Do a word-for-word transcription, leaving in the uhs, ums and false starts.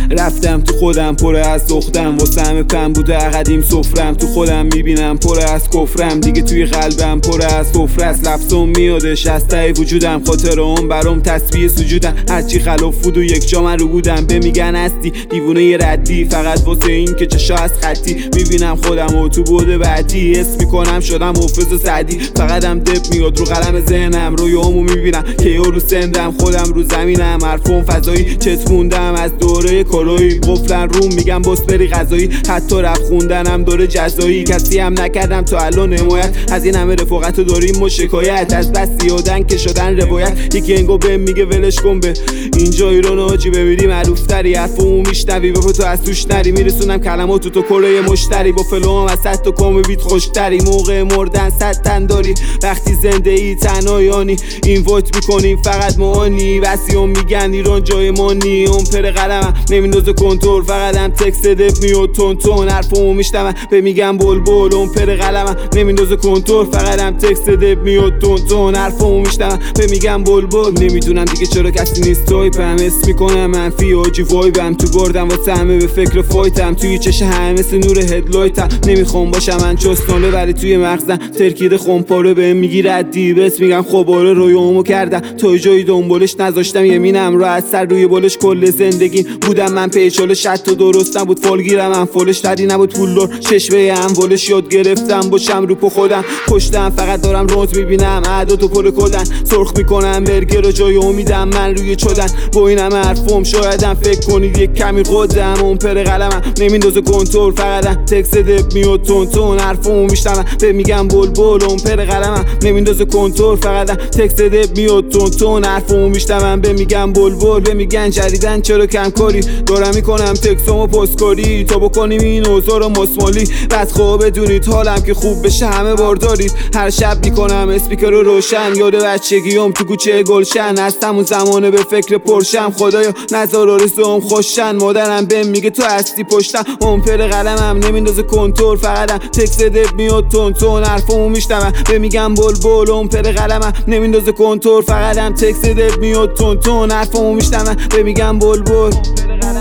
رفتم تو خودم پر از دختم واسه همه پن بوده قدیم سفرم تو خودم میبینم پر از کفرم دیگه توی قلبم پر از سفره است لفظم میادش از ته وجودم خاطر اون برام تسبیح سجودم هرچی خلاف بود و یک جا من رو بودم به میگن هستی دیوونه ی ردی فقط واسه این که چشا از خطی میبینم خودم و تو بوده بعدی حس میکنم شدم حافظ سعدی فقط هم دپ میاد رو قلم ذهنم رویامو میبینم که یارو سندم خودم رو زمینم حرفم فضایی چت موندم از دوره کروی قفلن روم میگم بس بری غذایی حتی رپ خوندنم دوره جزایی کسی هم نکردم تا الان حمایت از این همه رفاقت داریم و شکایت از بس زیادن که شدن روایت یکی انگو بهم میگه ولش کن به اینجا ایران آجی بمیری معروفتری حرفمو میشنوی به تو از توش نری میرسونم کلماتو تو کلوی مشتری با فلوام از صد تا کام بیت خوشتری موقع مردن صد تن داری وقتی زنده ای تنهایانی این وایت میکنیم فقط معانی وسیعم میگن ایران جای ما نی اون پر قلمم نمیندازه کنترل فقط هم تکست دپ میاد تون تون حرفمو میشنوم به میگم بلبل اون پر قلمم نمیندازه کنترل فقط هم تکست دپ میاد تون تون حرفمو میشنوم به میگم بلبل نمیدونم دیگه چرا کسی نیست تایپم اس میکنم منفی آجی وایبم تو بردم واسه همه به فکر فایتم توی چش همه مثل نور هدلایتم نمیخوام باشم من چستانه ولی توی مغزم ترکید خمپاره بهم میگی ردی بس میگم خب آره رویامو کردم تا جایی دنبالش نذاشتم یمینم رو از سر روی بالش کل زندگی بودم من پیچالش حتی درست نبود فالگیرم هم فالش تری نبود پولدار چشمه هم والش یاد گرفتم باشم رو پا خودم پشتم فقط دارم روز میبینم اعداد و پر کدن سرخ میکنم برگر و جای امیدم من روی چدن با این همه حرفم شایدم فکر کنید یک کمی قدم اون پر قلمم نمیندازه کنترل فقط تکست دپ میاد تون تون حرفمو میشنوم به میگم بلبل اون پر قلمم نمیندازه کنترل فقط تکست دپ میاد تون تون حرفمو میشنوم به میگم بلبل به میگن جدیدن چرا کم کاری دارم میکنم تکسامو پستکاری تا بکنیم این اوضاع رو مسمالی بس خواب بدونید حالم که خوب بشه همه باردارید هر شب میکنم اسپیکر رو روشن یاد بچگیام تو کوچه گلشن هستم اون زمانه به فکر پرشم خدایا نذار آرزوام خوشن مادرم بهم میگه تو هستی پشتم اون پر قلمم نمیندازه کنترل فقط تکست دپ میاد تون تون حرفمو میشنوم به میگم بلبل اون پر قلمم نمیندازه کنترل فقط هم تکست دپ میاد تون تون حرفمو میشنوم به میگم بلبل